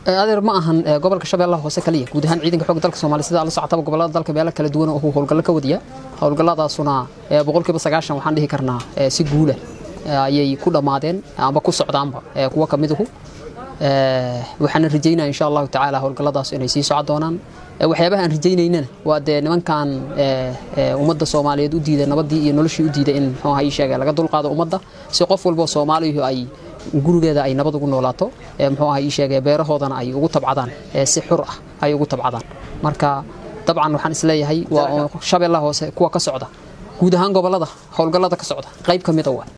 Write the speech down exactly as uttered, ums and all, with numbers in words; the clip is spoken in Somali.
adeer ma ahan gobolka Shabeellaha Hoose kaliya guud ahaan ciidanka xoogga dalka Soomaaliya sida la socota gobolada dalka beela kala duwan oo howlgal ka wadiya howlgalladaasuna boqolkiiba sagaashan waxaan dhihi karnaa si guul ah ayay ku dhamaadeen ama ku socdaanba kuwa kamiduhu ee waxaan rajaynayaa insha Allah ta'ala howlgalladaas inay sii socon doonaan waxyaabaha aan rajaynayna waa de nimankan ee ummadda Soomaaliyeed u diiday nabadii iyo noloshii u diiday in waxa ay sheegay laga dulqaado ummadda si qof walba Soomaaliyeed ay gurigeeda ay nabad ugu noolaato ee muxuu ahaa sheegay beerahoodana ay ugu tabcadaan ee si xur ah ay ugu tabcadaan marka dabcan waxaan isleeyahay waa Shabeellaha Hoose kuwa ka socda guud ahaan gobolada howlgallada ka socda qayb kamid ah